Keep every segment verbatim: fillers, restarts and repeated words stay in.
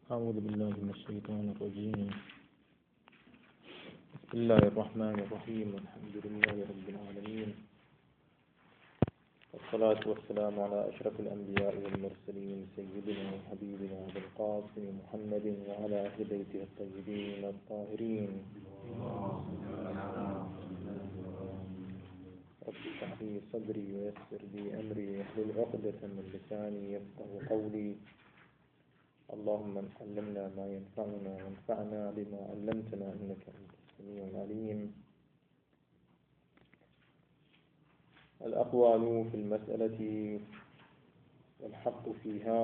أعوذ بالله من الشيطان الرجيم. بسم الله الرحمن الرحيم. الحمد لله رب العالمين، والصلاة والسلام على أشرف الأنبياء والمرسلين سيدنا وحبيبنا أبي القاسم محمد وعلى أهل بيته الطيبين الطاهرين. رب اشرح لي صدري ويسر لي أمري واحلل عقدة من لساني يفقهوا قولي. اللهم علمنا ما ينفعنا وانفعنا بما علمتنا إنك أنت السميع العليم. الأقوال في المسألة والحق فيها.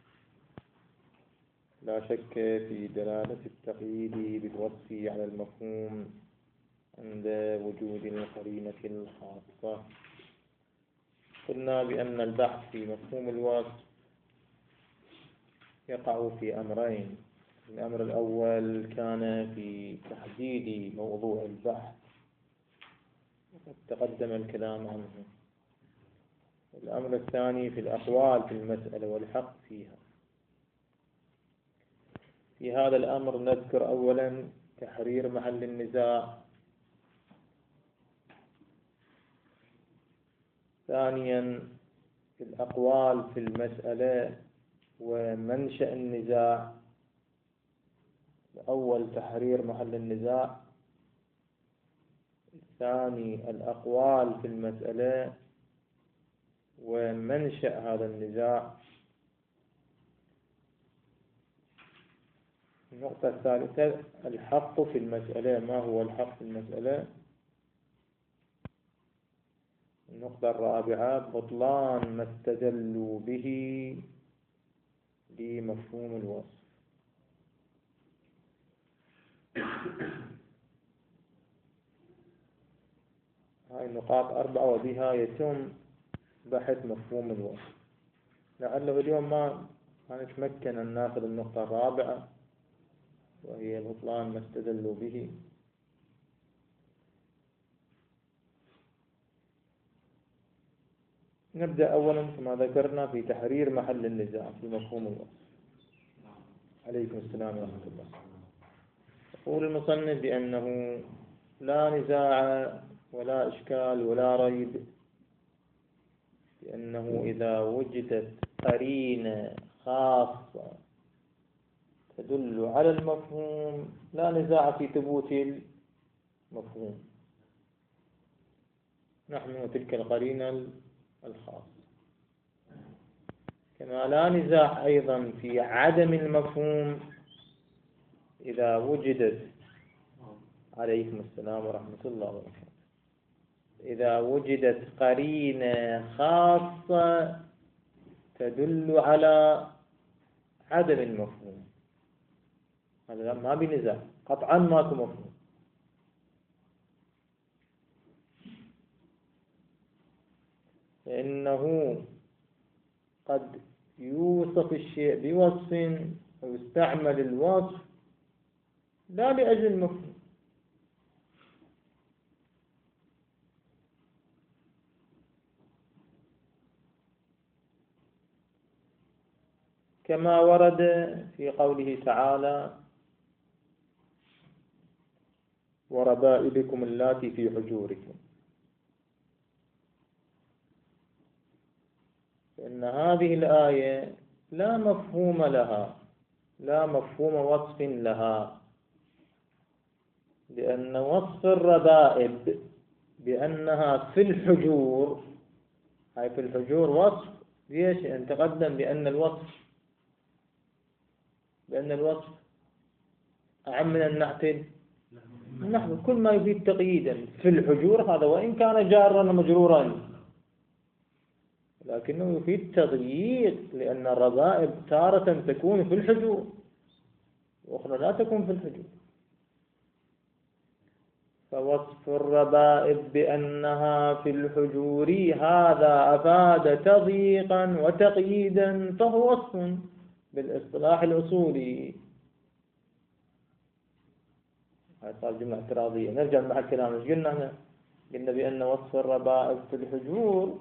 لا شك في دلالة التقييد بالوصف على المفهوم عند وجود القرينة الخاصة. قلنا بأن البحث في مفهوم الوصف يقع في أمرين. الأمر الأول كان في تحديد موضوع البحث وقد تقدم الكلام عنه. الأمر الثاني في الأقوال في المسألة والحق فيها. في هذا الأمر نذكر أولا تحرير محل النزاع، ثانيا في الأقوال في المسألة ومنشأ النزاع. الأول تحرير محل النزاع، الثاني الأقوال في المسألة ومنشأ هذا النزاع. النقطة الثالثة الحق في المسألة. ما هو الحق في المسألة؟ النقطة الرابعة بطلان ما استدلوا به لمفهوم الوصف. هاي النقاط أربعة وبها يتم بحث مفهوم الوصف. لعله اليوم ما نتمكن أن ناخذ النقطة الرابعة وهي بطلان ما استدلوا به. نبدأ أولا كما ذكرنا في تحرير محل النزاع في مفهوم الوصف. عليكم السلام ورحمة الله. يقول المصنف بأنه لا نزاع ولا إشكال ولا ريب بأنه إذا وجدت قرينة خاصة تدل على المفهوم لا نزاع في ثبوت المفهوم. نحن تلك القرينة الخاصة. كما لا نزاع أيضا في عدم المفهوم إذا وجدت عليكم السلام ورحمة الله وبركاته إذا وجدت قرينة خاصة تدل على عدم المفهوم. هذا ما بنزاع، قطعا ماكو مفهوم. فإنه قد يوصف الشيء بوصف أو يستعمل الوصف لا لأجل المفهوم. كما ورد في قوله تعالى وربائبكم اللاتي في حجوركم. فإن هذه الآية لا مفهوم لها، لا مفهوم وصف لها، لأن وصف الربائب بأنها في الحجور، هاي في الحجور وصف. ليش؟ أن تقدم بأن الوصف بأن الوصف أعم من النعت. نحن كل ما يفيد تقييدا في الحجور هذا وإن كان جارا مجرورا، لكنه يفيد تضييق، لأن الربائب تارة تكون في الحجور وأخرى لا تكون في الحجور. فوصف الربائب بأنها في الحجور هذا أفاد تضييقا وتقييدا، فهو وصف بالاصطلاح الأصولي. هذه صار جملة اعتراضية. نرجع مع الكلام. ايش قلنا احنا؟ قلنا بأن وصف الربائب في الحجور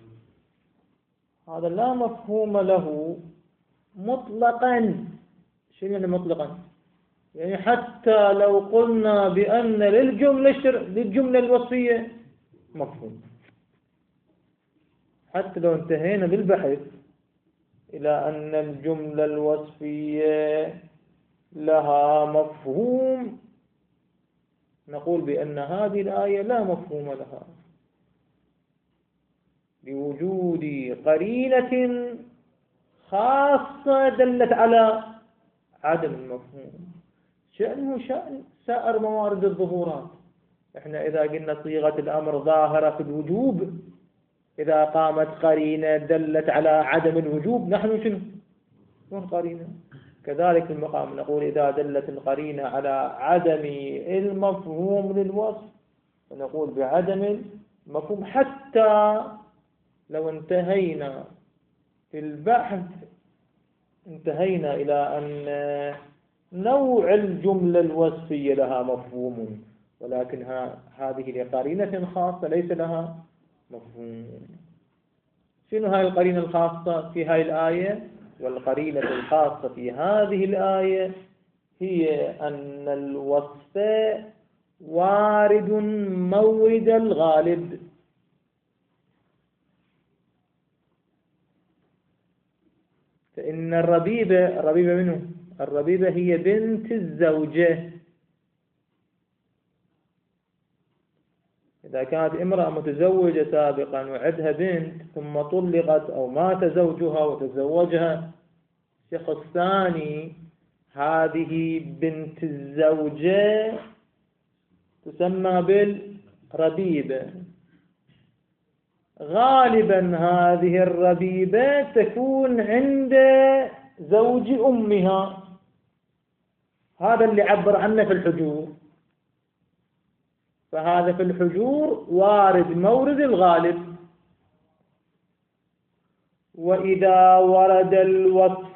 هذا لا مفهوم له مطلقا. شنو يعني مطلقا؟ يعني حتى لو قلنا بأن للجملة للجملة الوصفية مفهوم، حتى لو انتهينا بالبحث إلى أن الجملة الوصفية لها مفهوم، نقول بأن هذه الآية لا مفهوم لها لوجود قرينة خاصة دلت على عدم المفهوم. شأنه شأن سائر موارد الظهورات. احنا إذا قلنا صيغة الأمر ظاهرة في الوجوب، إذا قامت قرينة دلت على عدم الوجوب نحن شنو؟ من قرينة. كذلك في المقام نقول إذا دلت القرينة على عدم المفهوم للوصف فنقول بعدم المفهوم، حتى لو انتهينا في البحث انتهينا إلى أن نوع الجملة الوصفية لها مفهوم، ولكن هذه لقرينة خاصة ليس لها مفهوم. شنو هاي القرينة الخاصة في هاي الآية؟ والقرينة الخاصة في هذه الآية هي أن الوصف وارد مورد الغالب. فإن الربيبة الربيبة منه الربيبة هي بنت الزوجة. إذا كانت امرأة متزوجة سابقا وعندها بنت ثم طلقت أو مات زوجها وتزوجها شخص ثاني، هذه بنت الزوجة تسمى بالربيبة. غالبا هذه الربيبة تكون عند زوج أمها، هذا اللي عبر عنه في الحجور. فهذا في الحجور وارد مورد الغالب. وإذا ورد الوصف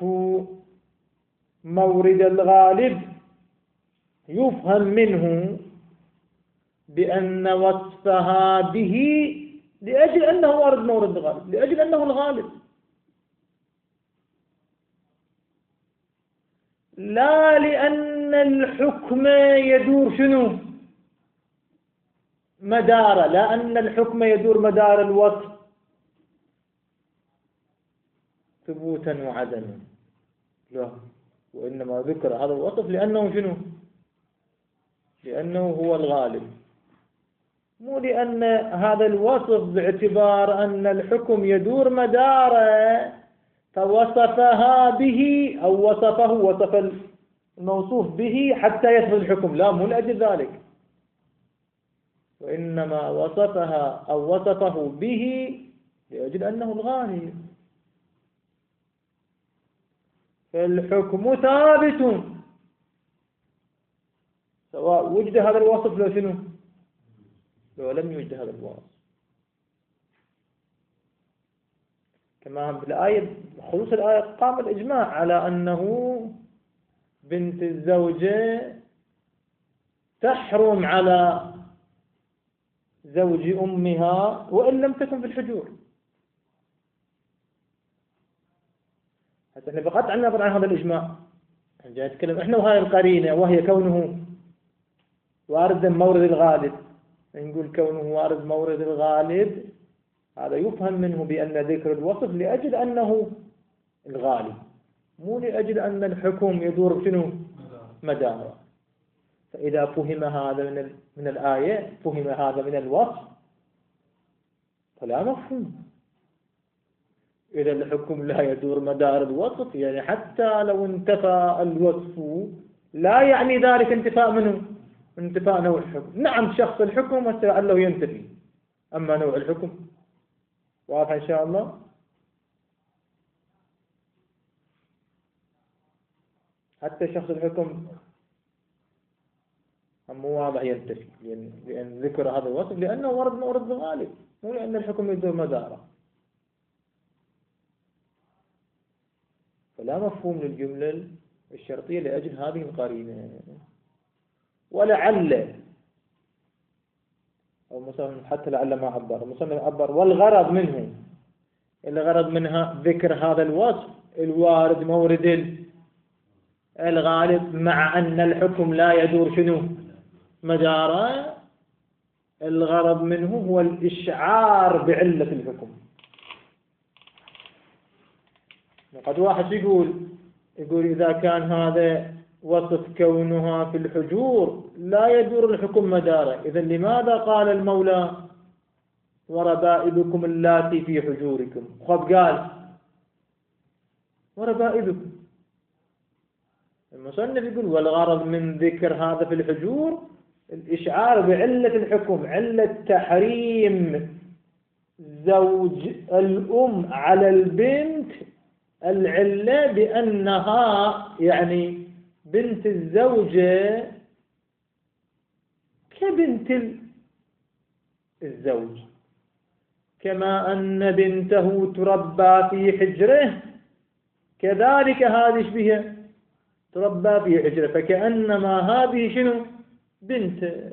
مورد الغالب يفهم منه بأن وصفها به لأجل أنه وارد مورد الغالب، لأجل أنه الغالب، لا لأن الحكم يدور شنو؟ مدار، لا أن الحكم يدور مدار الوصف ثبوتا وعدما، لا، وإنما ذكر هذا الوصف لأنه شنو؟ لأنه هو الغالب، مو لأن هذا الوصف باعتبار أن الحكم يدور مداره فوصفها به أو وصفه وصف الموصوف به حتى يثبت الحكم، لا، مو لأجل ذلك، وإنما وصفها أو وصفه به لأجل أنه الغالب. فالحكم ثابت سواء وجد هذا الوصف لو شنو؟ لو لم يوجد هذا الوصف. كما بالآية خلوص الآية قام الإجماع على أنه بنت الزوجة تحرم على زوج أمها وإن لم تكن في الحجور. حتى احنا بقطع عن نظر عن هذا الإجماع، جاي نتكلم احنا وهاي القرينة وهي كونه وارد مورد الغالب. نقول كونه وارد مورد الغالب هذا يفهم منه بأن ذكر الوصف لأجل أنه الغالب، مو لأجل أن الحكم يدور شنو؟ مداره. فإذا فهم هذا من من الآية فهم هذا من الوصف فلا مفهوم. إذا الحكم لا يدور مدار الوصف، يعني حتى لو انتفى الوصف لا يعني ذلك انتفاء منه انتفاء نوع الحكم. نعم شخص الحكم لعله ينتفي، أما نوع الحكم واضح إن شاء الله. حتى شخص الحكم مو واضح ينتفي، لأن, لأن ذكر هذا الوصف لأنه ورد مورد الغالب، مو لأن الحكم يدور مداره. فلا مفهوم للجملة الشرطية لأجل هذه القرينة. ولعل أو مثلا حتى لعل ما عبر المصنف عبر والغرض منه، الغرض منها ذكر هذا الوصف الوارد مورد الغالب مع أن الحكم لا يدور شنو مداره، الغرض منه هو الإشعار بعلة الحكم. قد واحد يقول يقول إذا كان هذا وصف كونها في الحجور لا يدور الحكم مداره، إذا لماذا قال المولى وربائبكم اللاتي في حجوركم؟ خب قال وربائبكم، المصنف يقول والغرض من ذكر هذا في الحجور الإشعار بعلة الحكم، علة تحريم زوج الأم على البنت، العلة بأنها يعني بنت الزوجة كبنت الزوج، كما أن بنته تربى في حجره كذلك هذه بها تربى في حجره، فكأنما هذه شنو بنت.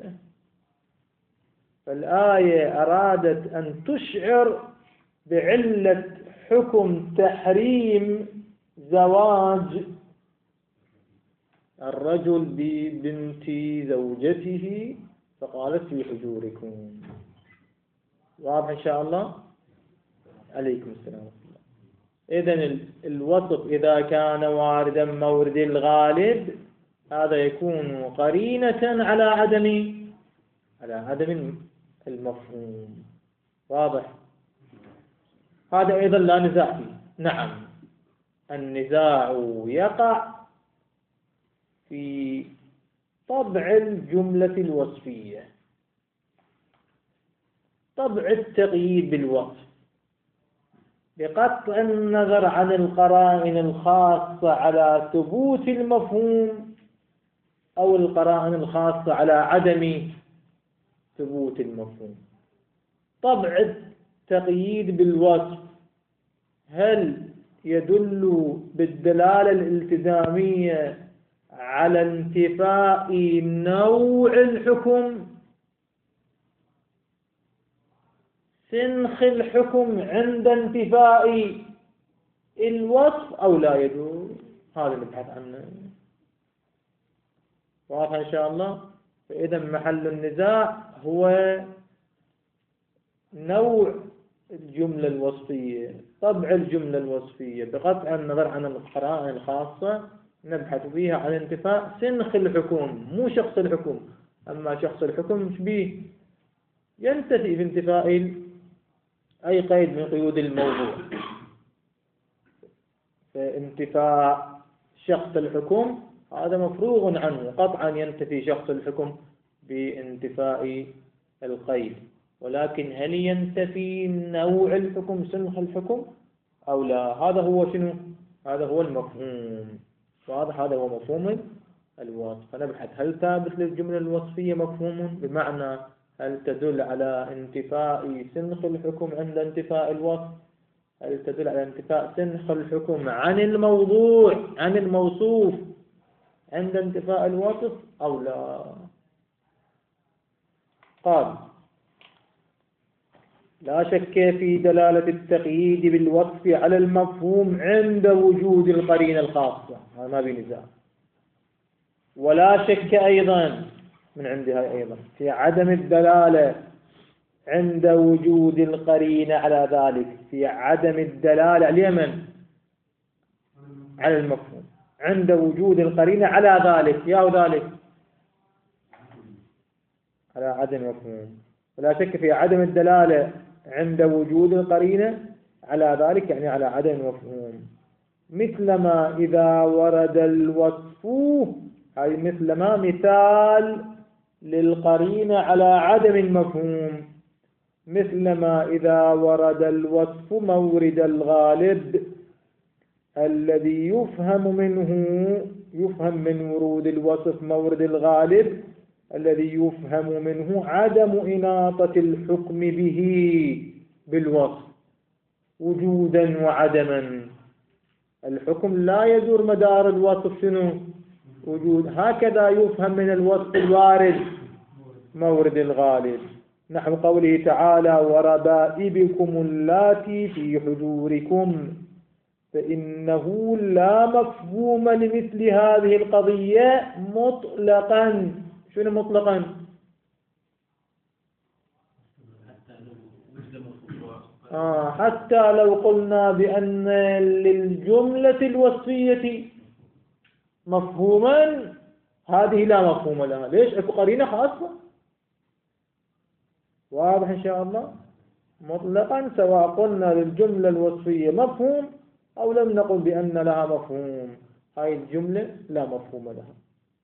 فالآية أرادت أن تشعر بعلة حكم تحريم زواج الرجل ببنت زوجته، فقالت في حجوركم. واضح إن شاء الله؟ عليكم السلام. إذن الوصف إذا كان واردا مورد الغالب هذا يكون قرينة على عدم على عدم المفهوم. واضح؟ هذا أيضا لا نزاع فيه. نعم، النزاع يقع في طبع الجملة الوصفية، طبع التقييد بالوصف، بقطع النظر عن القرائن الخاصة على ثبوت المفهوم أو القرائن الخاصة على عدم ثبوت المفهوم. طبع التقييد بالوصف هل يدل بالدلالة الالتزامية على انتفاء نوع الحكم، سنخ الحكم عند انتفاء الوصف، أو لا يدل؟ هذا اللي نبحث عنه. واضح إن شاء الله؟ فإذا محل النزاع هو نوع الجملة الوصفية، طبع الجملة الوصفية، بقطع النظر عن القرائن الخاصة نبحث فيها عن انتفاء سنخ الحكم، مو شخص الحكم. أما شخص الحكم شبيه ينتفي بانتفاء أي قيد من قيود الموضوع، فانتفاء شخص الحكم هذا مفروغ عنه قطعا، ينتفي شخص الحكم بانتفاء القيد. ولكن هل ينتفي نوع الحكم سنخ الحكم أو لا؟ هذا هو شنو؟ هذا هو المفهوم. واضح؟ هذا هو مفهوم الوصف. فنبحث هل ثابت للجملة الوصفية مفهوم، بمعنى هل تدل على انتفاء سنخ الحكم عند انتفاء الوصف، هل تدل على انتفاء سنخ الحكم عن الموضوع عن الموصوف عند انتفاء الوصف أو لا. قال لا شك في دلالة التقييد بالوصف على المفهوم عند وجود القرينة الخاصة، هذا ما بنزاع. ولا شك أيضا من عندها أيضا في عدم الدلالة عند وجود القرينة على ذلك، في عدم الدلالة اليمن على المفهوم عند وجود القرينة على ذلك، يا ذلك على عدم المفهوم. ولا شك في عدم الدلالة عند وجود القرينة على ذلك، يعني على عدم المفهوم. مثلما إذا ورد الوصف، هذه مثلما مثال للقرينة على عدم المفهوم، مثلما إذا ورد الوصف مورد الغالب الذي يفهم منه يفهم من ورود الوصف مورد الغالب الذي يفهم منه عدم إناطة الحكم به بالوصف وجودا وعدما. الحكم لا يدور مدار الوصف شنو؟ وجود. هكذا يفهم من الوصف الوارد مورد الغالب، نحو قوله تعالى وربائبكم اللاتي في حجوركم فإنه لا مفهوم لمثل هذه القضية مطلقا. شنو مطلقا؟ آه حتى لو قلنا بأن للجملة الوصفية مفهوما، هذه لا مفهوم لها. ليش؟ اكو قرينة خاصة. واضح إن شاء الله؟ مطلقا سواء قلنا للجملة الوصفية مفهوم أو لم نقل بأن لها مفهوم، هاي الجملة لا مفهوم لها.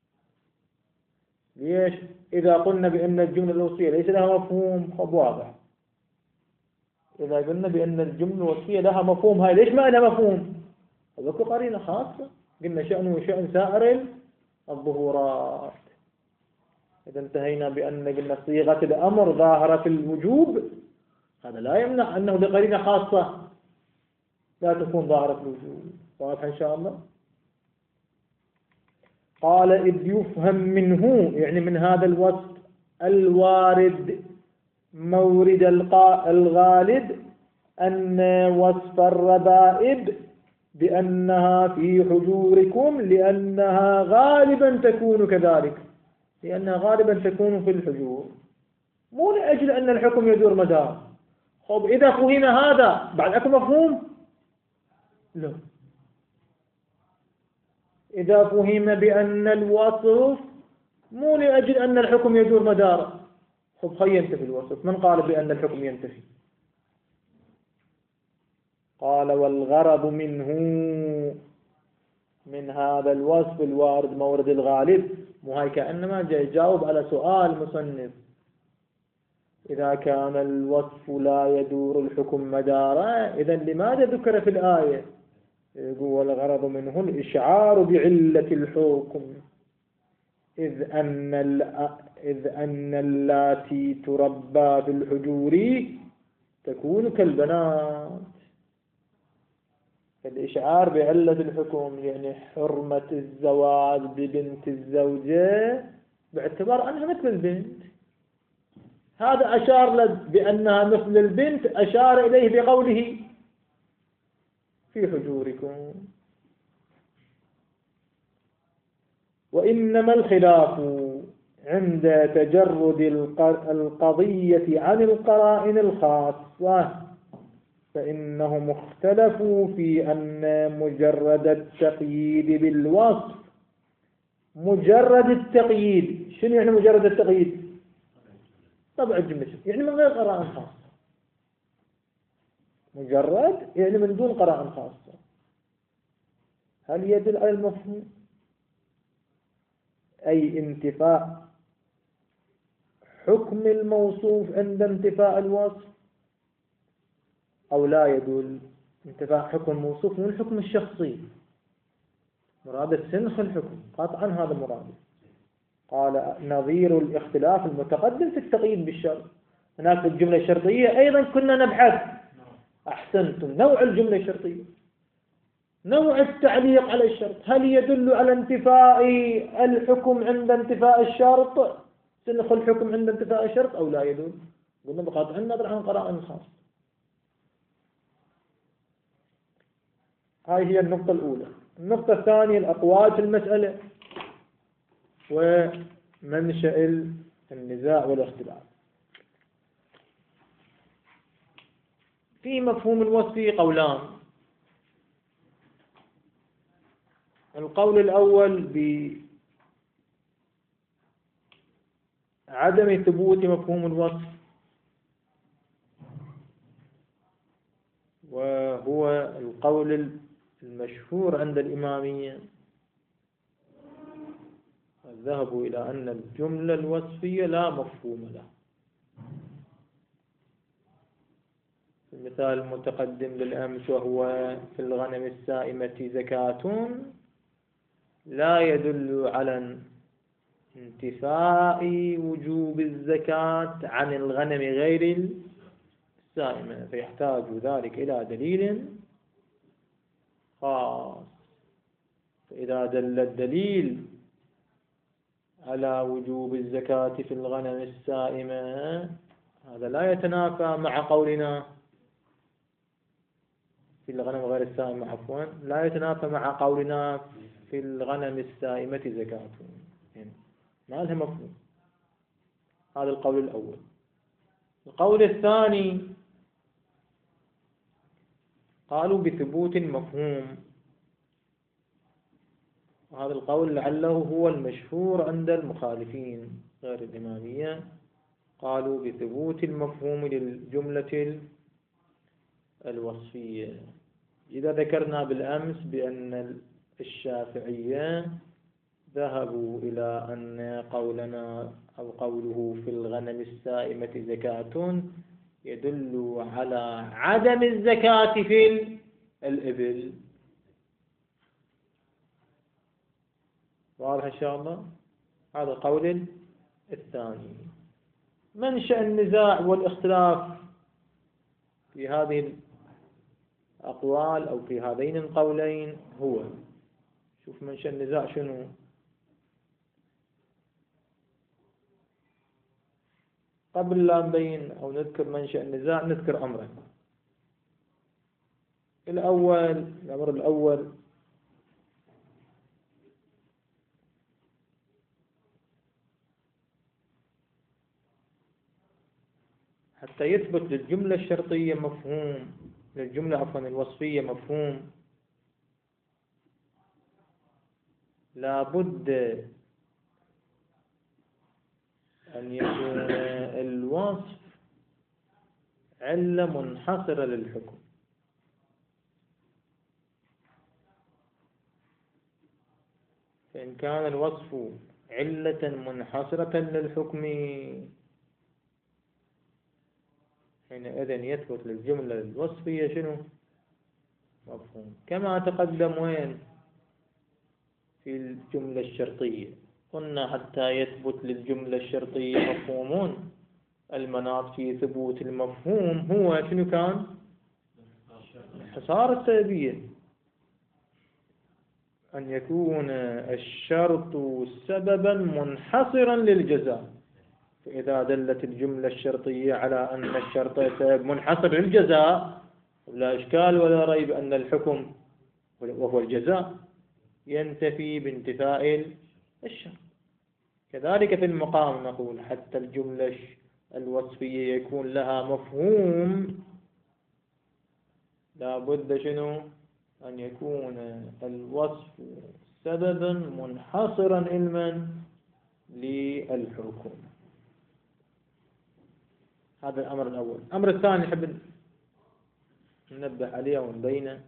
ليش؟ إذا قلنا بأن الجملة الوصفية ليس لها مفهوم، خب واضح. إذا قلنا بأن الجملة الوصفية لها مفهوم، هاي ليش ما لها مفهوم؟ هذا قرينة خاصة. قلنا شأنه شأن سائر الظهورات. إذا انتهينا بأن قلنا صيغة الأمر ظاهرة في الوجوب، هذا لا يمنع أنه لقرينة خاصة لا تكون ظاهرة في الوجوب. واضح إن شاء الله؟ قال إذ يفهم منه، يعني من هذا الوصف الوارد مورد الغالب، أن وصف الربائب بأنها في حجوركم لأنها غالبا تكون كذلك، لأنها غالبا تكون في الحجور، مو لأجل أن الحكم يدور مدار. طب إذا فهم هذا بعد أكو مفهوم؟ لا. إذا فهم بأن الوصف مو لأجل أن الحكم يدور مداره، طب خي ينتفي الوصف. من قال بأن الحكم ينتفي؟ قال والغرض منه، من هذا الوصف الوارد مورد الغالب، مو هاي كأنما جاي يجاوب على سؤال مصنف. إذا كان الوصف لا يدور الحكم مداره، إذا لماذا ذكر في الآية؟ يقول الغرض منه الإشعار بعلة الحكم، إذ أن إذ أن اللاتي تربى في الحجور تكون كالبنات. الإشعار بعلة الحكم يعني حرمة الزواج ببنت الزوجة باعتبار أنها مثل البنت. هذا أشار له بأنها مثل البنت، أشار إليه بقوله في حجوركم. وإنما الخلاف عند تجرد القضية عن القرائن الخاصة، فإنهم اختلفوا في أن مجرد التقييد بالوصف، مجرد التقييد، شنو يعني مجرد التقييد؟ طبع الجملة يعني من غير قرائن خاصة، مجرد يعني من دون قرائن خاصة، هل يدل على المفهوم؟ أي انتفاء حكم الموصوف عند انتفاء الوصف، أو لا يدل انتفاء حكم الموصوف من الحكم الشخصي، مراد السنخ الحكم قطعا هذا مراد. قال نظير الاختلاف المتقدم في التقييد بالشرط. هناك الجملة الشرطية أيضا كنا نبحث، أحسنتم، نوع الجملة الشرطية، نوع التعليق على الشرط، هل يدل على انتفاء الحكم عند انتفاء الشرط، سنخ الحكم عند انتفاء الشرط، أو لا يدل؟ قلنا بقطع النظر عن قرائن خاصة. هاي هي النقطة الأولى. النقطة الثانية الأقوال في المسألة ومنشأ النزاع والاختلاف. في مفهوم الوصف قولان. القول الأول بعدم ثبوت مفهوم الوصف، وهو القول المشهور عند الإمامية، ذهبوا إلى أن الجملة الوصفية لا مفهوم لها. المثال المتقدم للأمس وهو في الغنم السائمة زكاة لا يدل على انتفاء وجوب الزكاة عن الغنم غير السائمة، فيحتاج ذلك إلى دليل خاص. فإذا دل الدليل على وجوب الزكاة في الغنم السائمة، هذا لا يتنافى مع قولنا في الغنم غير السائمة عفوا لا يتنافى مع قولنا في الغنم السائمة زكاة، يعني ما لها مفهوم. هذا القول الأول. القول الثاني قالوا بثبوت المفهوم، وهذا القول لعله هو المشهور عند المخالفين غير الإمامية. قالوا بثبوت المفهوم للجملة الوصفية. إذا ذكرنا بالأمس بأن الشافعية ذهبوا إلى أن قولنا أو قوله في الغنم السائمة زكاة يدل على عدم الزكاة في الإبل. واضح إن شاء الله؟ هذا القول الثاني. منشأ النزاع والاختلاف في هذه الأقوال أو في هذين القولين هو، شوف منشأ النزاع شنو؟ قبل لا نبين أو نذكر منشأ النزاع نذكر أمرين. الأول، الأمر الأول حتى يثبت للجملة الشرطية مفهوم، للجملة عفوا الوصفية مفهوم، لابد أن يكون الوصف علة منحصرة للحكم. فإن كان الوصف علة منحصرة للحكم حينئذ يثبت للجملة الوصفية شنو؟ مفهوم. كما تقدم وين؟ في الجملة الشرطية قلنا حتى يثبت للجملة الشرطية مفهوم، المناط في ثبوت المفهوم هو شنو كان؟ انحصار السببية، أن يكون الشرط سببا منحصرا للجزاء. فإذا دلت الجملة الشرطية على أن الشرط سبب منحصر للجزاء لا إشكال ولا ريب أن الحكم وهو الجزاء ينتفي بانتفاء الشرط. كذلك في المقام نقول حتى الجملة الوصفية يكون لها مفهوم لا بد شنو؟ أن يكون الوصف سببا منحصرا علما للحكم. هذا الأمر الأول. الأمر الثاني نحب ننبه عليه ونبينه،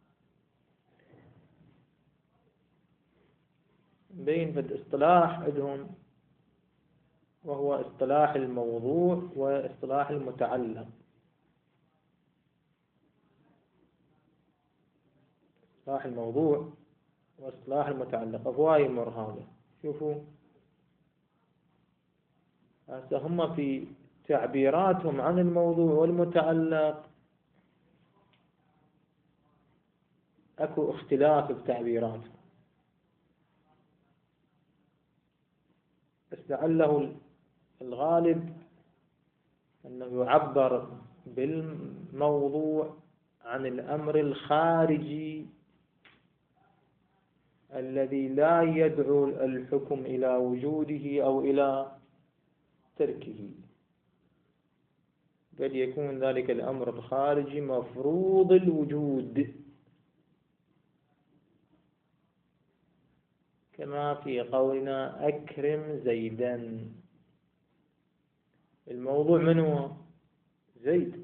بين في الاصطلاح عندهم، وهو اصطلاح الموضوع واصطلاح المتعلق. اصطلاح الموضوع واصطلاح المتعلق أفواي يمر هذا. شوفوا هسه هم في تعبيراتهم عن الموضوع والمتعلق اكو اختلاف بتعبيراتهم، بس لعله الغالب أنه يعبر بالموضوع عن الأمر الخارجي الذي لا يدعو الحكم إلى وجوده أو إلى تركه، بل يكون ذلك الأمر الخارجي مفروض الوجود، كما في قولنا أكرم زيدا. الموضوع من هو؟ زيد.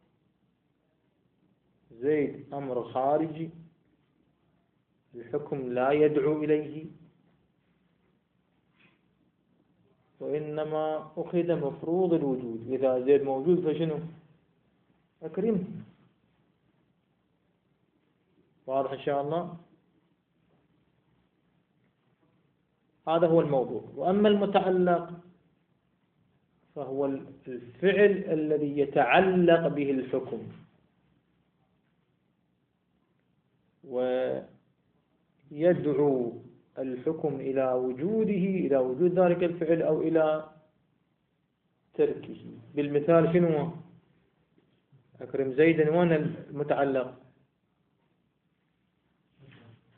زيد أمر خارجي الحكم لا يدعو إليه، وإنما أخذ مفروض الوجود. إذا زيد موجود فشنو؟ أكرمه. واضح إن شاء الله؟ هذا هو الموضوع. وأما المتعلق فهو الفعل الذي يتعلق به الحكم، ويدعو الحكم إلى وجوده، إلى وجود ذلك الفعل أو إلى تركه. بالمثال شنو؟ أكرم زيدا، وين المتعلق؟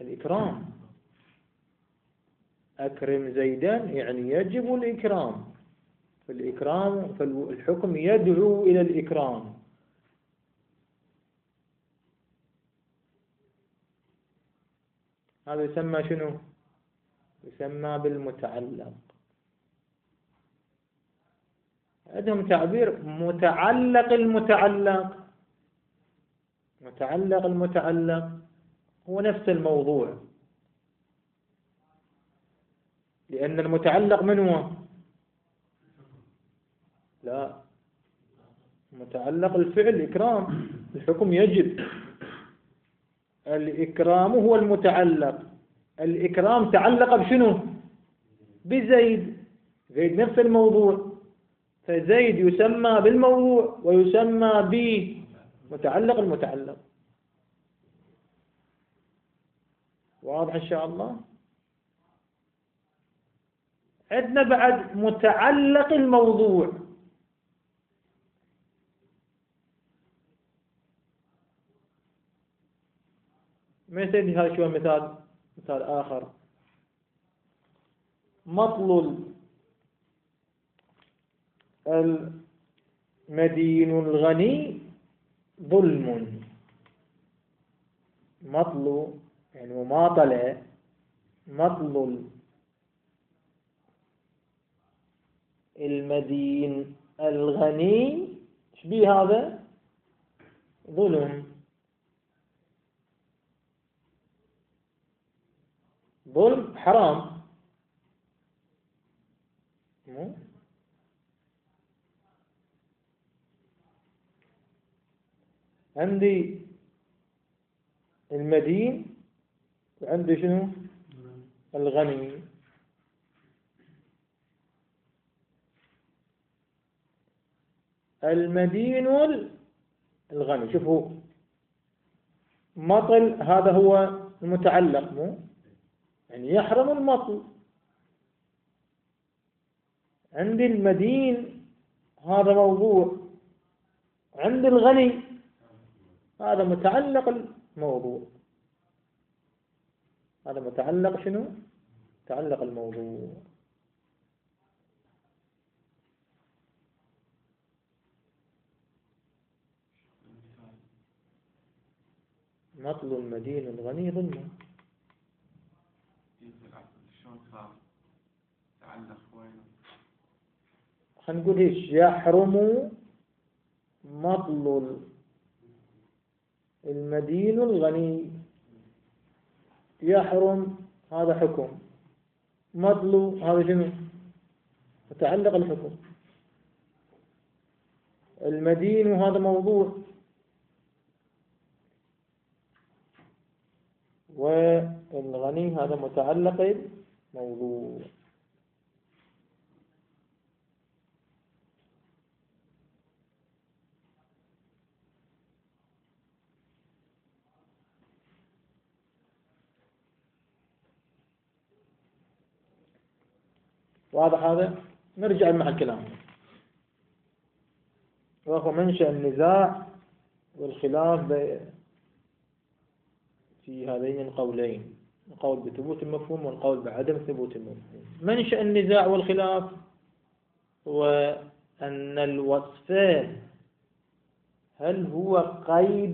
الإكرام. أكرم زيدا يعني يجب الإكرام، فالإكرام فالحكم يدعو إلى الإكرام. هذا يسمى شنو؟ يسمى بالمتعلق. عندهم تعبير متعلق المتعلق. متعلق المتعلق هو نفس الموضوع، لأن المتعلق من هو؟ لا، متعلق الفعل إكرام، الحكم يجب. الإكرام هو المتعلق. الإكرام تعلق بشنو؟ بزيد. زيد نفس الموضوع، فزيد يسمى بالموضوع ويسمى بمتعلق المتعلق. واضح إن شاء الله؟ عندنا بعد متعلق الموضوع. مثل هذا شو مثال مثال آخر. مطل المدين الغني ظلم. مطل يعني مماطلة. مطل المدين الغني شبيه هذا؟ ظلم. ظلم حرام. مو عندي المدين وعندي شنو؟ الغني. المدين الغني، شوفوا مطل هذا هو المتعلق، مو يعني يحرم المطل. عندي المدين هذا موضوع، عندي الغني هذا متعلق الموضوع. هذا متعلق شنو؟ متعلق الموضوع. مطل المدين الغني ظلم. خلينا نقول ايش؟ يحرم مطل المدين الغني. يحرم هذا حكم، مطل هذا شنو؟ متعلق الحكم. المدين هذا موضوع، والغني هذا متعلق الموضوع. واضح هذا؟ نرجع مع الكلام. وهو منشأ النزاع والخلاف في هذين القولين، القول بثبوت المفهوم والقول بعدم ثبوت المفهوم. منشأ النزاع والخلاف هو أن الوصف هل هو قيد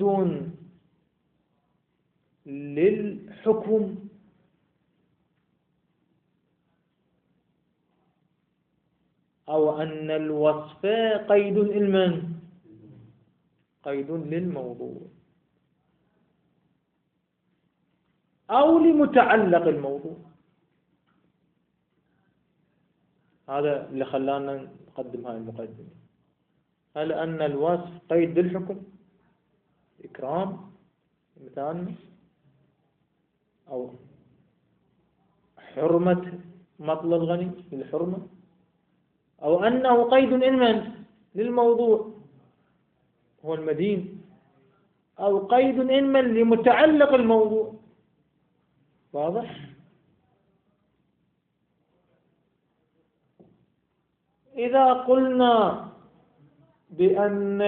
للحكم أو أن الوصف قيد لمن؟ قيد للموضوع أو لمتعلق الموضوع. هذا اللي خلانا نقدم هذه المقدمة. هل أن الوصف قيد للحكم إكرام مثلا، أو حرمة مطل الغني للحرمة، أو أنه قيد لمن؟ للموضوع هو المدين، أو قيد إما لمتعلق الموضوع. واضح؟ إذا قلنا بأن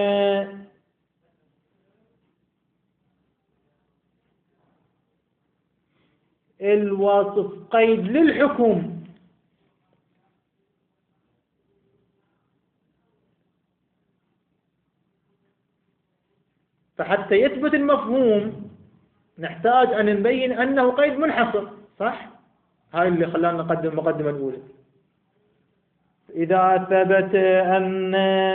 الوصف قيد للحكم، فحتى يثبت المفهوم نحتاج أن نبين أنه قيد منحصر، صح؟ هاي اللي خلانا نقدم المقدمة الأولى. إذا ثبت أن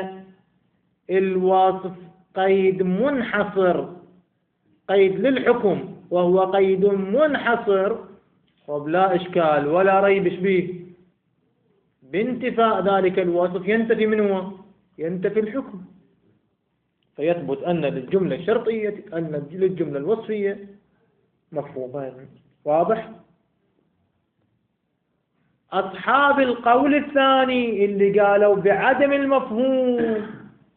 الوصف قيد منحصر، قيد للحكم وهو قيد منحصر، وبلا إشكال ولا ريب به بانتفاء ذلك الوصف ينتفي منه، ينتفي الحكم، فيثبت أن للجملة الشرطية أن للجملة الوصفية مفهومان. واضح؟ أصحاب القول الثاني اللي قالوا بعدم المفهوم،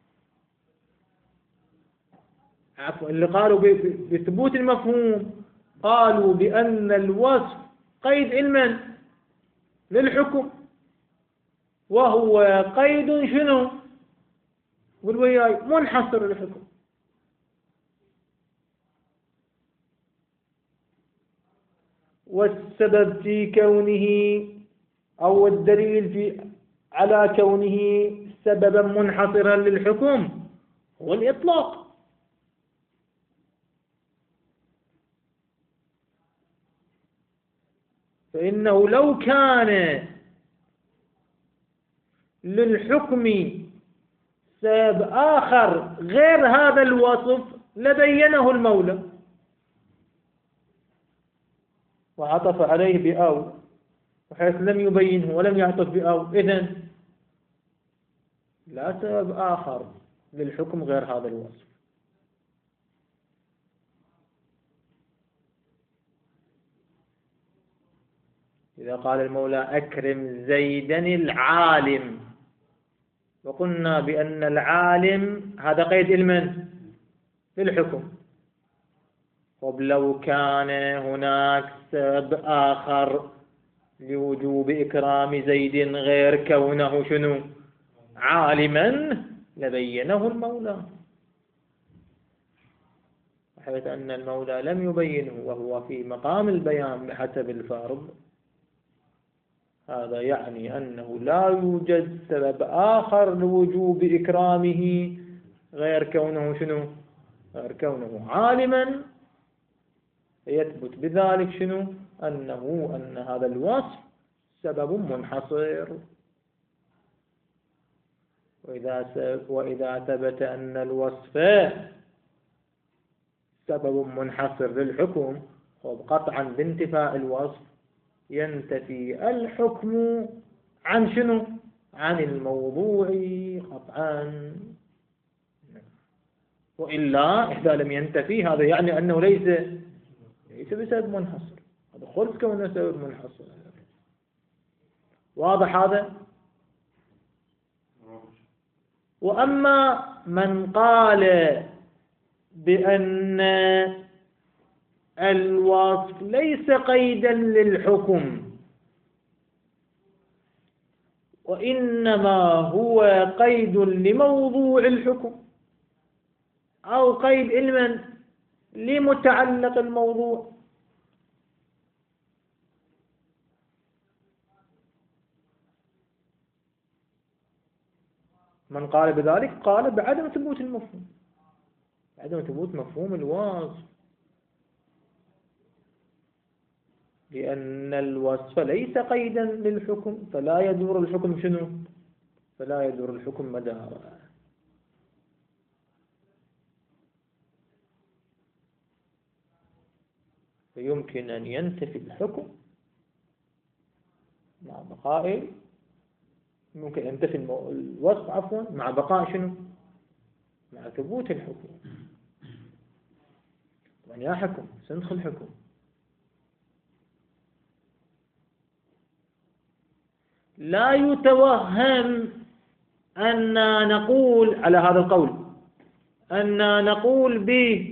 عفوا اللي قالوا بثبوت المفهوم، قالوا بأن الوصف قيد علما للحكم، وهو قيد شنو؟ قل وياي، منحصر للحكم. والسبب في كونه أو الدليل في على كونه سببا منحصرا للحكم هو الإطلاق. فإنه لو كان للحكم سبب آخر غير هذا الوصف لبينه المولى وعطف عليه بأو، وحيث لم يبينه ولم يعطف بأو، إذن لا سبب آخر للحكم غير هذا الوصف. إذا قال المولى أكرم زيدا العالم، وقلنا بأن العالم هذا قيد علما للحكم، ولو كان هناك سبب آخر لوجوب إكرام زيد غير كونه شنو؟ عالما، لبينه المولى، حيث أن المولى لم يبينه وهو في مقام البيان بحسب الفرض، هذا يعني أنه لا يوجد سبب آخر لوجوب إكرامه غير كونه شنو؟ غير كونه عالما، يثبت بذلك شنو؟ أنه أن هذا الوصف سبب منحصر. وإذا وإذا ثبت أن الوصف سبب منحصر للحكم، قطعا بانتفاء الوصف ينتفي الحكم عن شنو؟ عن الموضوع قطعا. وإلا إذا لم ينتفي هذا يعني أنه ليس ليس بسبب منحصر، هذا خلف كونه سبب منحصر. واضح هذا؟ وأما من قال بأن الوصف ليس قيدا للحكم وإنما هو قيد لموضوع الحكم، أو قيد علما لمتعلق الموضوع، من قال بذلك قال بعدم ثبوت المفهوم، بعدم ثبوت مفهوم الوصف، لأن الوصف ليس قيدا للحكم، فلا يدور الحكم شنو؟ فلا يدور الحكم مداره. فيمكن أن ينتفي الحكم مع بقاء، ممكن ينتفي الوصف عفوا مع بقاء شنو؟ مع ثبوت الحكم. طبعا يا حكم سنخ الحكم، لا يتوهم أن نقول على هذا القول أن نقول به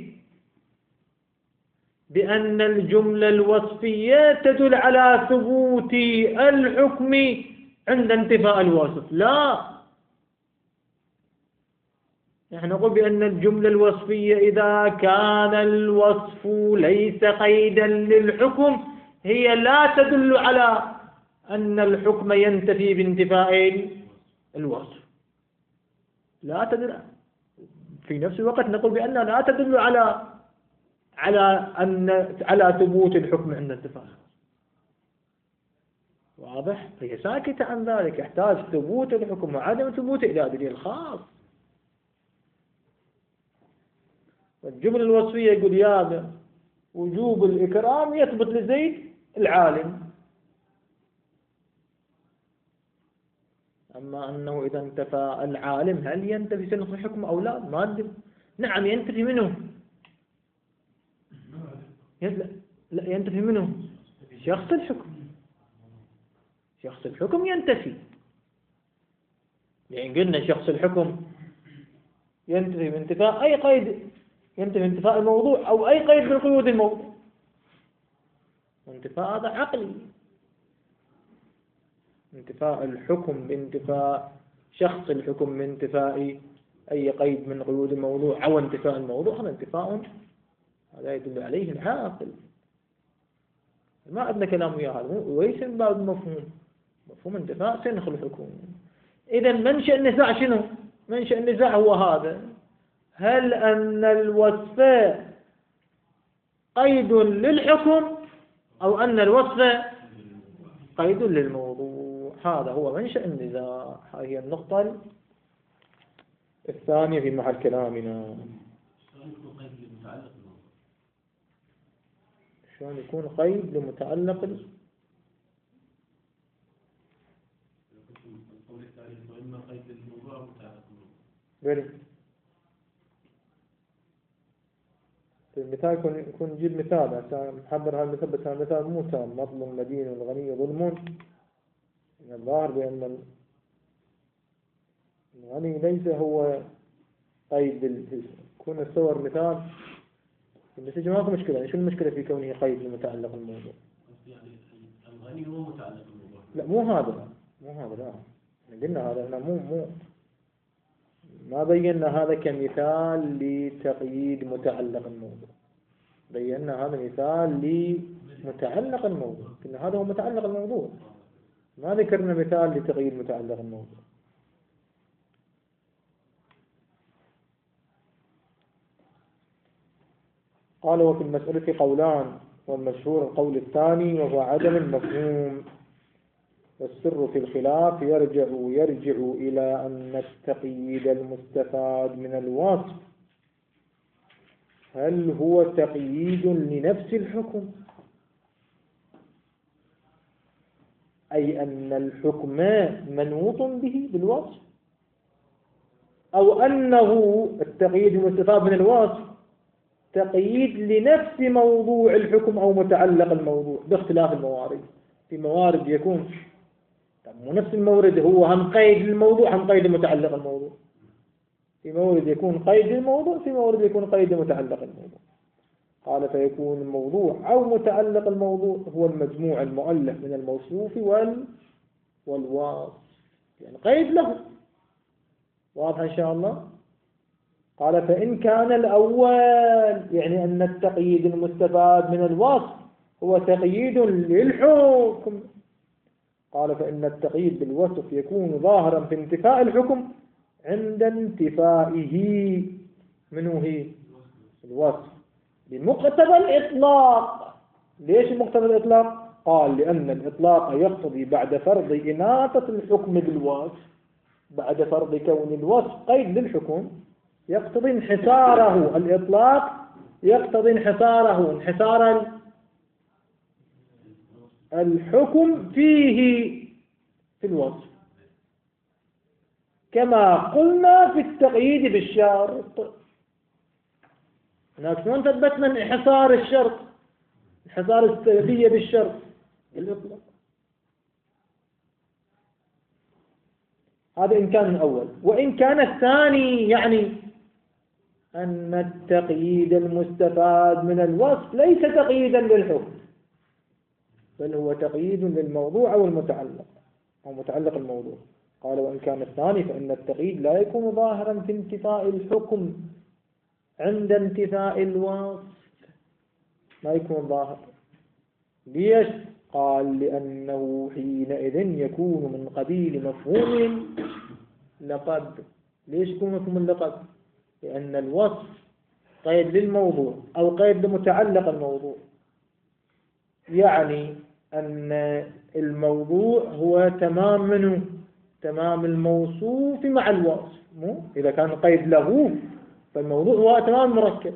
بأن الجملة الوصفية تدل على ثبوت الحكم عند انتفاء الوصف، لا، نحن نقول بأن الجملة الوصفية إذا كان الوصف ليس قيدا للحكم هي لا تدل على أن الحكم ينتفي بانتفاء الوصف، لا تدل. في نفس الوقت نقول بأنها لا تدل على على أن على ثبوت الحكم عند انتفاء. واضح؟ هي ساكتة عن ذلك، يحتاج ثبوت الحكم وعدم ثبوته إلى دليل خاص. الجملة الوصفية يقول يا وجوب الإكرام يثبت لزيد العالم، أما أنه إذا انتفى العالم هل ينتفي سنخ الحكم أو لا؟ ما أدري. نعم ينتفي منه، لا ينتفي منه شخص الحكم، شخص الحكم ينتفي، يعني قلنا شخص الحكم ينتفي بانتفاء أي قيد، ينتفي انتفاء الموضوع أو أي قيد من قيود الموضوع. انتفاء هذا عقلي، انتفاء الحكم بانتفاء شخص الحكم بانتفاء أي قيد من قيود الموضوع أو انتفاء الموضوع، هذا انتفاء هذا يدل عليه العاقل. ما عندنا كلام وياه هذا، وليس من باب المفهوم، مفهوم انتفاء سنخ الحكم. إذا منشأ النزاع شنو؟ منشأ النزاع هو هذا، هل أن الوصف قيد للحكم أو أن الوصف قيد للموضوع؟ هذا هو منشأ النزاع، هذه النقطة الثانية في محل كلامنا. شلون يكون قيد لمتعلق ال... بلي المثال يكون يكون نجيب مثال عشان نحضر هذا المثال، بس هذا المثال مو تام. مظلم المدين والغني ظلم، الظاهر بأن الغني ليس هو قيد ال... كون الصور مثال النتيجة ماكو مشكلة. يعني شو المشكلة في كونه قيد لمتعلق الموضوع؟ يعني الغني هو متعلق الموضوع. لا مو هذا، مو هذا، لا قلنا هذا احنا مو مو ما بينا هذا كمثال لتقييد متعلق الموضوع، بينا هذا مثال لمتعلق الموضوع، قلنا هذا هو متعلق الموضوع، ما ذكرنا مثال لتقييد متعلق الموضوع. قال وفي المسألة قولان، والمشهور القول الثاني وهو عدم المفهوم، والسر في الخلاف يرجع يرجع إلى أن التقييد المستفاد من الوصف هل هو تقييد لنفس الحكم، أي أن الحكم منوط به بالوصف، أو أنه التقييد المستفاد من الوصف تقييد لنفس موضوع الحكم أو متعلق الموضوع، باختلاف الموارد. في موارد يكون مو نفس المورد هو هم قيد للموضوع هم قيد لمتعلق الموضوع، في مورد يكون قيد للموضوع، في مورد يكون قيد لمتعلق الموضوع. قال فيكون الموضوع أو متعلق الموضوع هو المجموع المؤلف من الموصوف وال والواصف، يعني قيد له. واضح إن شاء الله؟ قال فإن كان الأول يعني أن التقييد المستفاد من الوصف هو تقييد للحكم، قال فإن التقييد بالوصف يكون ظاهرا في انتفاء الحكم عند انتفائه منه هي الوصف بمقتضى الإطلاق. ليش مقتضى الإطلاق؟ قال لأن الإطلاق يقتضي بعد فرض إناثة الحكم بالوصف، بعد فرض كون الوصف قيد للحكم يقتضي انحصاره، الإطلاق يقتضي انحصاره، انحصار الحكم فيه في الوصف، كما قلنا في التقييد بالشرط. هناك شلون ثبتنا انحصار الشرط، انحصار السببية بالشرط بالإطلاق. هذا إن كان الأول. وإن كان الثاني يعني أن التقييد المستفاد من الوصف ليس تقييدا للحكم، بل هو تقييد للموضوع أو المتعلق أو متعلق الموضوع. قال وإن كان الثاني فإن التقييد لا يكون ظاهرا في انتفاء الحكم عند انتفاء الوصف، ما يكون ظاهر. ليش؟ قال لأنه حينئذ يكون من قبيل مفهوم لقب. ليش يكون مفهوم اللقب؟ لأن الوصف قيد للموضوع أو قيد لمتعلق الموضوع، يعني أن الموضوع هو تمام منه تمام الموصوف مع الوصف، مو إذا كان قيد له فالموضوع هو تمام المركب.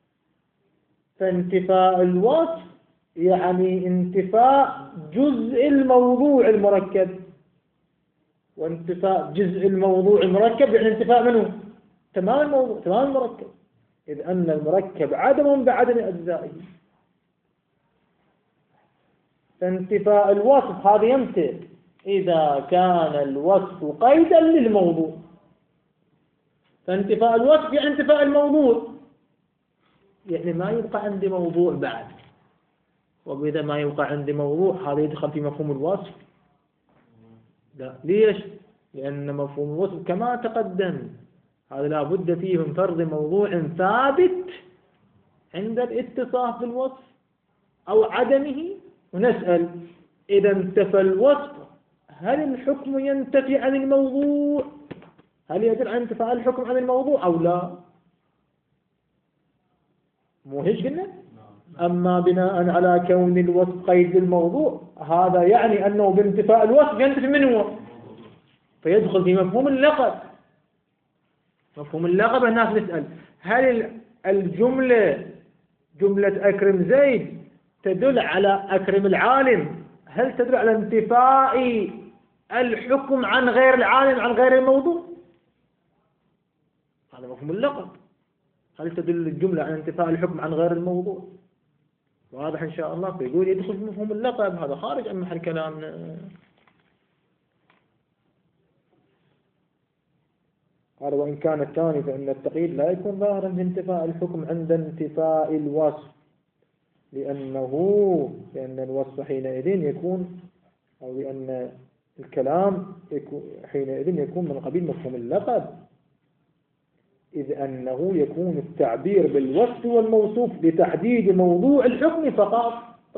فانتفاء الوصف يعني انتفاء جزء الموضوع المركب، وانتفاء جزء الموضوع المركب يعني انتفاء منه تمام الموضوع تمام المركب، إذ أن المركب عدم بعدم أجزائه. فانتفاء الوصف هذا يمتى؟ إذا كان الوصف قيدا للموضوع. فانتفاء الوصف يعني انتفاء الموضوع، يعني ما يبقى عندي موضوع بعد، وإذا ما يبقى عندي موضوع هذا يدخل في مفهوم الوصف؟ لا. ليش؟ لأن مفهوم الوصف كما تقدم هذا لا بد فيه من فرض موضوع ثابت عند الاتصاف بالوصف أو عدمه. ونسأل إذا انتفى الوصف هل الحكم ينتفي عن الموضوع؟ هل يدل عن انتفاء الحكم عن الموضوع أو لا؟ مو هيك قلنا؟ أما بناء على كون الوصف قيد للموضوع هذا يعني أنه بانتفاء الوصف ينتفي منه، فيدخل في مفهوم اللقب. مفهوم اللقب الناس نسأل هل الجملة جملة أكرم زيد تدل على أكرم العالم، هل تدل على انتفاء الحكم عن غير العالم عن غير الموضوع؟ هذا مفهوم اللقب. هل تدل الجملة على انتفاء الحكم عن غير الموضوع؟ واضح إن شاء الله. فيقول يدخل في مفهوم اللقب، هذا خارج عن محل كلامنا. قال وإن كان الثاني فإن التقييد لا يكون ظاهرا بانتفاء الحكم عند انتفاء الوصف، لأنه لأن الوصف حينئذ يكون أو لأن الكلام يكون حينئذ يكون من قبيل مفهوم اللقب، إذ أنه يكون التعبير بالوصف والموصوف لتحديد موضوع الحكم فقط.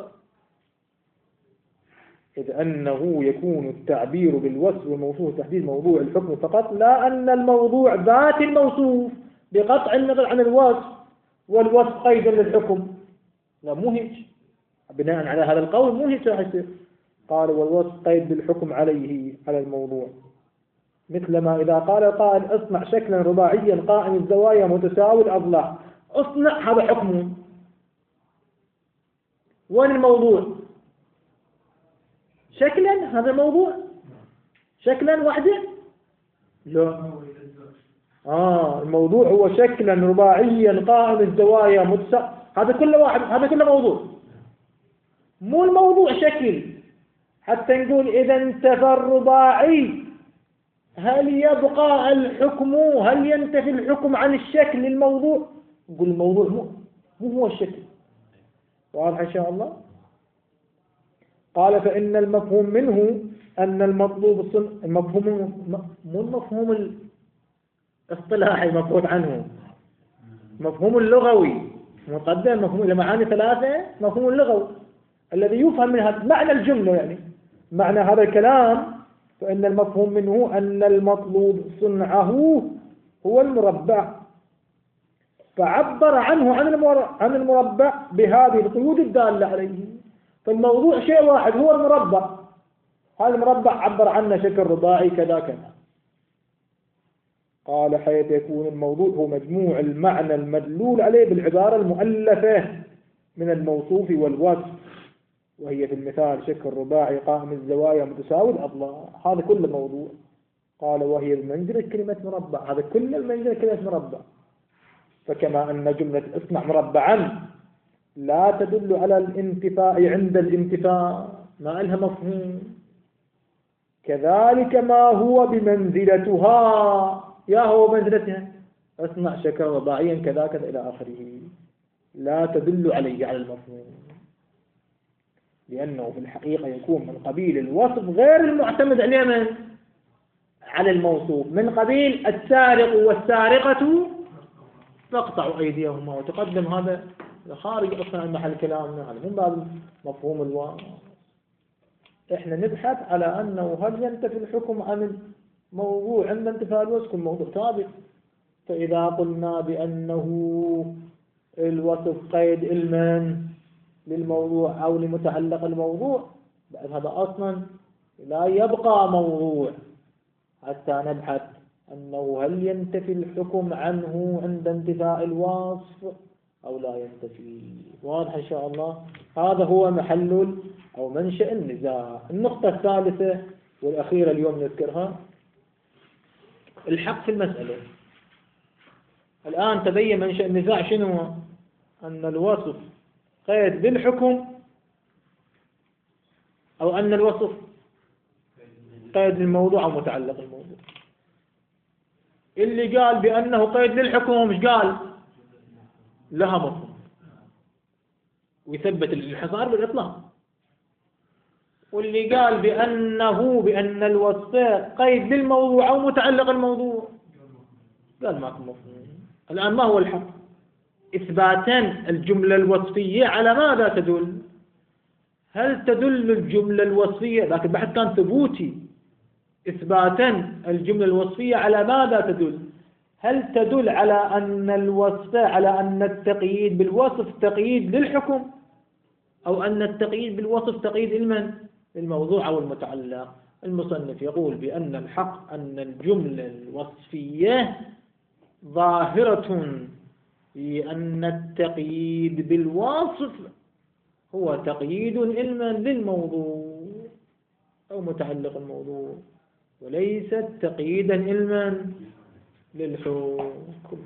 إذ أنه يكون التعبير بالوصف والموصوف لتحديد موضوع الحكم فقط، لا أن الموضوع ذات الموصوف بقطع النظر عن الوصف والوصف قيدا للحكم. لا مو هيك. بناء على هذا القول مو هيك راح يصير. قال والوصف قيد بالحكم عليه على الموضوع، مثلما إذا قال القائل اصنع شكلا رباعيا قائم الزوايا متساوي الأضلاع، اصنع هذا حكم. وين الموضوع؟ شكلا هذا موضوع شكلا وحده؟ لا. آه الموضوع هو شكلا رباعيا قائم الزوايا متساوي، هذا كله واحد، هذا كله موضوع. مو الموضوع شكل حتى نقول إذا انتفى الرباعي هل يبقى الحكم، هل ينتفي الحكم عن الشكل الموضوع؟ نقول الموضوع مو مو هو الشكل. واضح إن شاء الله. قال فإن المفهوم منه أن المطلوب الصن... المفهوم مو المفهوم الاصطلاحي المفروض عنه، مفهوم اللغوي مقدم مفهوم إلى معاني ثلاثة. مفهوم اللغوي الذي يفهم من هذا معنى الجملة، يعني معنى هذا الكلام. فإن المفهوم منه أن المطلوب صنعه هو المربع، فعبر عنه عن المربع بهذه القيود الدالة عليه. فالموضوع شيء واحد هو المربع، هذا المربع عبر عنه شكل رباعي كذا كذا. قال حيث يكون الموضوع هو مجموع المعنى المدلول عليه بالعبارة المؤلفة من الموصوف والوصف، وهي في المثال شكل رباعي قائم الزوايا متساوي الأضلاع، هذا كله موضوع. قال وهي بمنزلة كلمة مربع، هذا كل المنزلة كلمة مربع. فكما أن جملة اصنع مربعا لا تدل على الانتفاء عند الانتفاء، ما لها مفهوم، كذلك ما هو بمنزلتها، يا هو منزلتها اصنع شكل رباعيا كذا كذا إلى آخره، لا تدل عليه على المفهوم، لأنه في الحقيقة يكون من قبيل الوصف غير المعتمد عليه من على الموصوف، من قبيل السارق والسارقة فاقطعوا أيديهما، وتقدم هذا خارج أصلا عن محل كلامنا، هذا من باب مفهوم الواقع. إحنا نبحث على أنه هل ينتفي الحكم عن الموضوع عند انتفاء الوصف، الموضوع سابق. فإذا قلنا بأنه الوصف قيد علما للموضوع أو لمتعلق الموضوع، بعد هذا أصلا لا يبقى موضوع حتى نبحث أنه هل ينتفي الحكم عنه عند انتفاء الوصف أو لا ينتفي. واضح إن شاء الله؟ هذا هو محل أو منشأ النزاع. النقطة الثالثة والأخيرة اليوم نذكرها، الحق في المسألة. الآن تبين منشأ النزاع شنو هو؟ أن الوصف قيد بالحكم أو أن الوصف قيد للموضوع أو متعلق الموضوع. اللي قال بأنه قيد للحكم ومش قال لها مفهوم ويثبت الانحصار بالإطلاق، واللي قال بأنه بأن الوصف قيد للموضوع أو متعلق الموضوع قال ماكو مفهوم. الآن ما هو الحق؟ إثباتا الجملة الوصفية على ماذا تدل؟ هل تدل الجملة الوصفية، لكن البحث كان ثبوتي، إثباتا الجملة الوصفية على ماذا تدل؟ هل تدل على أن الوصف على أن التقييد بالوصف تقييد للحكم، أو أن التقييد بالوصف تقييد لمن؟ للموضوع أو المتعلق. المصنف يقول بأن الحق أن الجملة الوصفية ظاهرة في أن التقييد بالوصف هو تقييد علما للموضوع أو متعلق الموضوع، وليس تقييدا علما للحكم.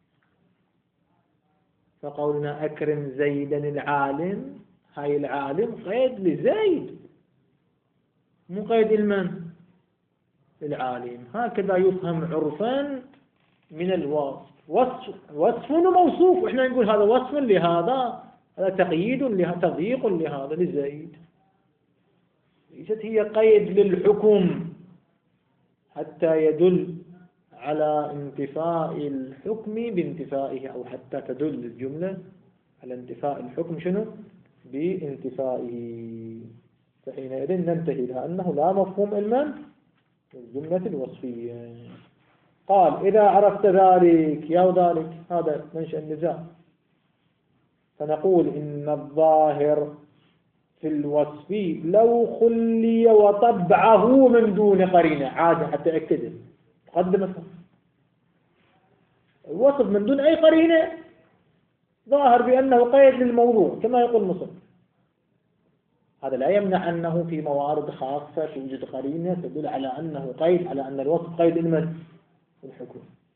فقولنا أكرم زيدا العالم، هاي العالم قيد لزيد مو قيد علما للعالم. هكذا يفهم عرفا من الوصف. وصف وصف وموصوف، وإحنا نقول هذا وصف لهذا، هذا تقييد لهذا، تضييق لهذا لزيد. ليست هي قيد للحكم حتى يدل على انتفاء الحكم بانتفائه، أو حتى تدل الجملة على انتفاء الحكم شنو؟ بانتفائه. فحينئذ ننتهي إلى أنه لا مفهوم علما للجملة الوصفية. قال إذا عرفت ذلك يا ذلك، هذا منشأ النزاع. فنقول إن الظاهر في الوصف لو خلي وطبعه من دون قرينة، عادة حتى أكتده تقدم الوصف من دون أي قرينة ظاهر بأنه قيد للموضوع كما يقول مصر. هذا لا يمنع أنه في موارد خاصة توجد قرينة تدل على أنه قيد، على أن الوصف قيد لمن؟ الحكم.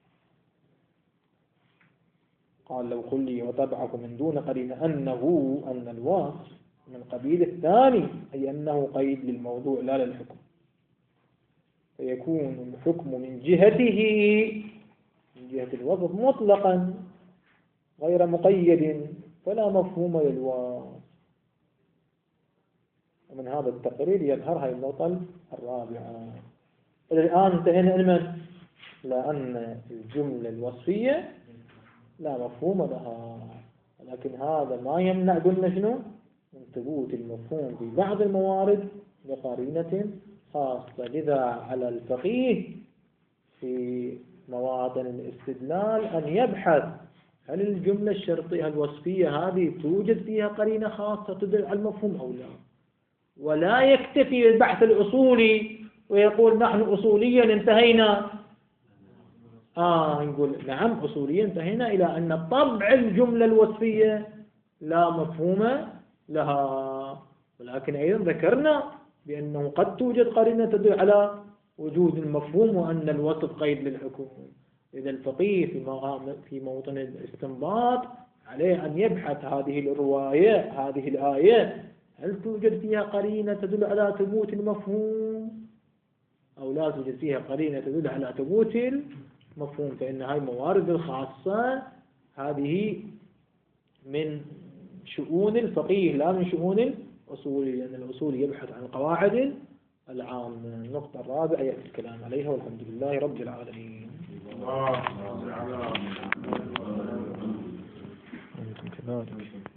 قال لو خلي وطبعه من دون قرينة أنه أن الوصف من قبيل الثاني، أي أنه قيد للموضوع لا للحكم، فيكون الحكم من جهته من جهة الوصف مطلقا غير مقيد، فلا مفهوم للوصف. ومن هذا التقرير يظهر هذه النقطة الرابعة. الآن انتهينا علما لأن الجملة الوصفية لا مفهوم لها، لكن هذا ما يمنع قلنا شنو؟ من ثبوت المفهوم في بعض الموارد بقرينة خاصة. لذا على الفقيه في مواطن الاستدلال أن يبحث هل الجملة الشرطية الوصفية هذه توجد فيها قرينة خاصة تدل على المفهوم أو لا، ولا يكتفي بالبحث الأصولي ويقول نحن أصوليا انتهينا. آه نقول نعم أصوليا انتهينا إلى أن طبع الجملة الوصفية لا مفهوم لها، ولكن أيضا ذكرنا بأنه قد توجد قرينة تدل على وجود المفهوم وأن الوصف قيد للحكم. إذا الفقيه في في موطن الاستنباط عليه أن يبحث هذه الرواية هذه الآية هل توجد فيها قرينة تدل على ثبوت المفهوم أو لا توجد فيها قرينة تدل على ثبوت المفهوم. فإن هذه الموارد الخاصة هذه من شؤون الفقيه لا من شؤون الأصولي، لأن الأصولي يبحث عن القواعد العامة. النقطة الرابعة يأتي الكلام عليها، والحمد لله رب العالمين. نعم.